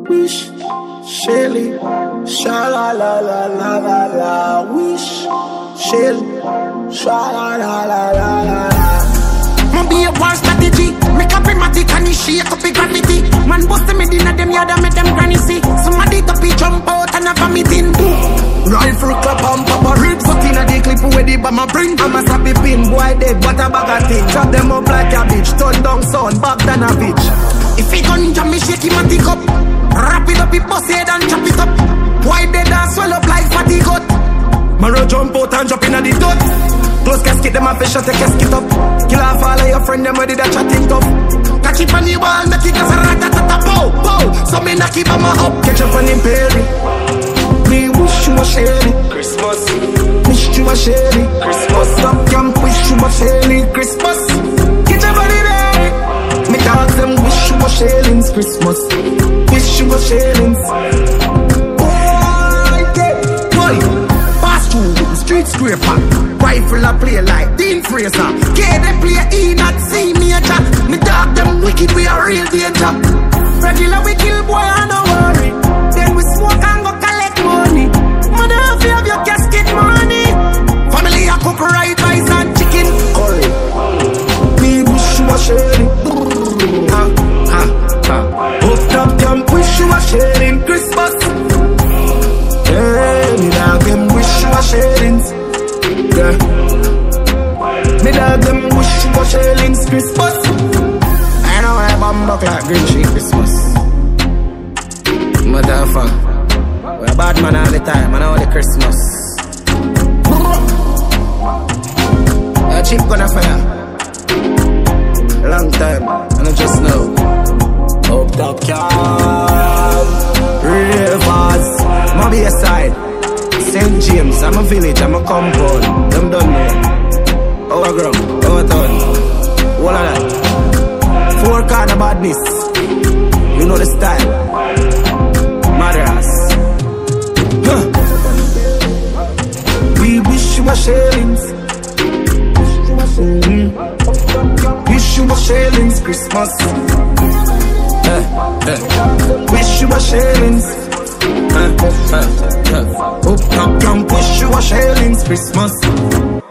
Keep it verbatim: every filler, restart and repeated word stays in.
Wish, Shelly, sha la la la la la la. Wish, Shelly, sha la la la la la la. Man be a war strategy, make up matic and shake up the gravity. Man bust them in them yard and make them granny see. Somebody to be jump out and have a meeting. Rifle clap and pop a rib. Put in a the clip where the bomber bring. I'm a sappy pin, boy dead, what a bag of thing. Chop them up like a bitch, turn down son, back than a bitch. If he gun jam me shake him and tick up. Wrap it up, he bust head and chop it up. Why dead and swell up like fatty gut. Maro jump out and drop in a the dot. Close casket, them a fish and take casket up. Kill off all of your friend, them ready that chatting tough. Catch it on the wall, knock it as a rat-a-ta-ta, pow, pow. So me knock it on my up. Catch up on him, Perry. Me wish you a Shelly Christmas. Wish you a Shelly Christmas. Stop camp, wish you a Shelly Christmas. Get your body ready. Me dogs them wish you a Shellings Christmas. Wish you a Shellings. Boy, yeah. Boy, pass through the street scraper. Rifle a play like Dean Fraser. K they play E not C major. Me dog them wicked, we a real danger. Regular we kill boy and no worry. Then we smoke and go collect money. Mother if you have your casket money. Family a cook right rice and chicken curry. Me wish you a Shelly. Ha ha ha. Up top camp wish you a Shelly Christmas. Hey, me dog them wish you a Shellings. Yeah. Me dog them wish you a Shellings Christmas. I know I bomb up like green sheet Christmas. Motherfucker, we're a bad man all the time, and all the Christmas. A cheap gonna fire. Long time, and I just know. Up top camp, Rivers, Mobile side, Saint James. I'm a village, I'm a compound. Them done me. Overground, overtown, all of that. Four corner badness. You know the style. Madras. Huh. We wish you a Shellings. Mm-hmm. Wish you a Shellings Christmas. Uh, uh. Wish you a Shellings. Uh, uh, uh. Up top camp, wish you a Shellings Christmas.